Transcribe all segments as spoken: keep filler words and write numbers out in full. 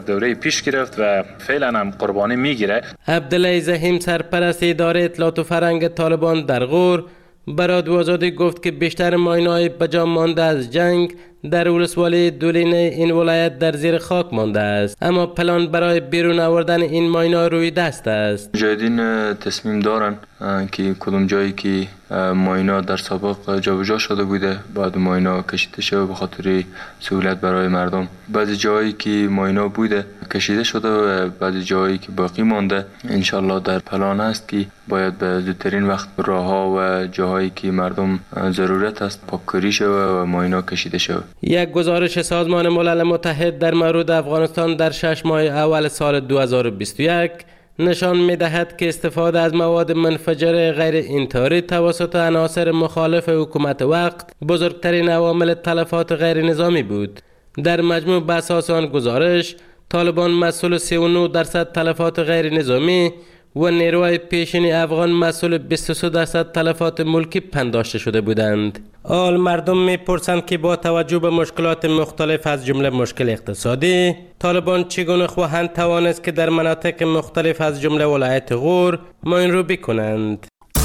دوره پیش گرفت و فعلا هم قربانی میگیره. عبدالله زحیم سرپرست اداره اطلاعات و فرهنگ طالبان در غور به رادیو آزادی گفت که بیشتر ماینه‌های بجا مانده از جنگ در ولسوالی دولینه این ولایت در زیر خاک مانده است، اما پلان برای بیرون آوردن این ماینه‌ها روی دست است. مجاهدین تصمیم دارن که کدوم جایی که ماینه در سابق جابجا شده بوده بعد ماینه کشیده شده به خاطر سهولت برای مردم. بعضی جایی که ماینه بوده کشیده شده و بعضی جایی که باقی مانده انشالله در پلان است که باید به زودترین وقت راهها و جاهایی که مردم ضرورت است پاککاری شده و ماینه کشیده شده. یک گزارش سازمان ملل متحد در مورد افغانستان در شش ماه اول سال دو هزار و بیست و یک نشان می‌دهد که استفاده از مواد منفجر غیر انتحاری توسط عناصر مخالف حکومت وقت بزرگترین عوامل تلفات غیر نظامی بود. در مجموع به اساس آن گزارش طالبان مسئول سی و نه درصد تلفات غیر نظامی و نیروهای پیشین افغان مسئول بیست و سه درصد تلفات ملکی پنداشته شده بودند. آل مردم میپرسند که با توجه به مشکلات مختلف از جمله مشکل اقتصادی، طالبان چگونه خواهند توانست که در مناطق مختلف از جمله ولایت غور ماین رو بکنند.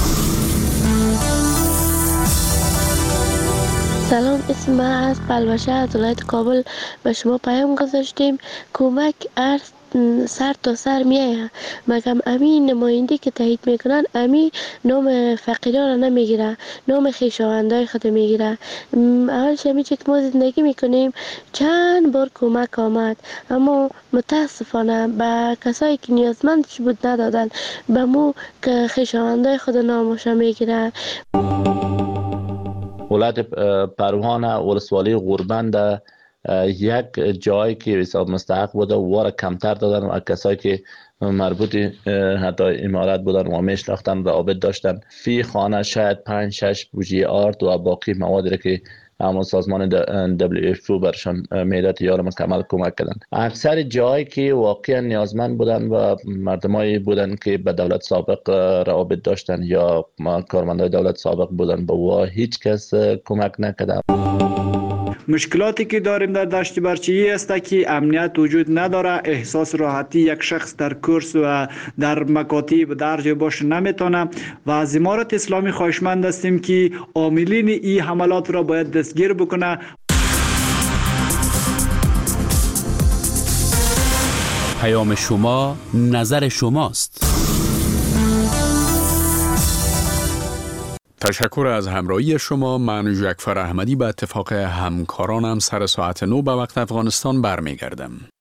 سلام، اسم من از پلوشه از ولایت کابل. به شما پیام گذاشتیم کمک ارز سر تا سر میایه، مگم امین نماینده که تایید میکنن امین نام فقیران را نمیگیره، نام خویشاوندای خود میگیره. اولش همی چه که ما زندگی میکنیم چند بار کمک آمد اما متاسفانه به کسایی که نیازمندش بود ندادن، به مو که خویشاوندای خود نامش میگیره. ولایت پروان ولسوالی غوربند یک جایی که حساب مستحق بوده واره کمتر دادن و کسایی که مربوط حتی امارات بودن و میشناختن روابط داشتن فی خانه شاید پنج شش بوجی آرد و باقی موادی را که همون سازمان دبلیو اف او برشان میداد یا مکمل کمک کردن. اکثر جایی که واقعا نیازمند بودن و مردمایی بودن که به دولت سابق روابط داشتن یا کارمندای دولت سابق بودن با و هیچ کس کمک نکرد. مشکلاتی که داریم در دشت برچی است که امنیت وجود نداره، احساس راحتی یک شخص در کورس و در مکاتب درج باش نمیتونه و از امارت اسلامی خواهشمند هستیم که عاملین این حملات را باید دستگیر بکنه. پیام شما نظر شماست. تشکر از همراهی شما. من جعفر احمدی به اتفاق همکارانم سر ساعت نو به وقت افغانستان برمیگردم.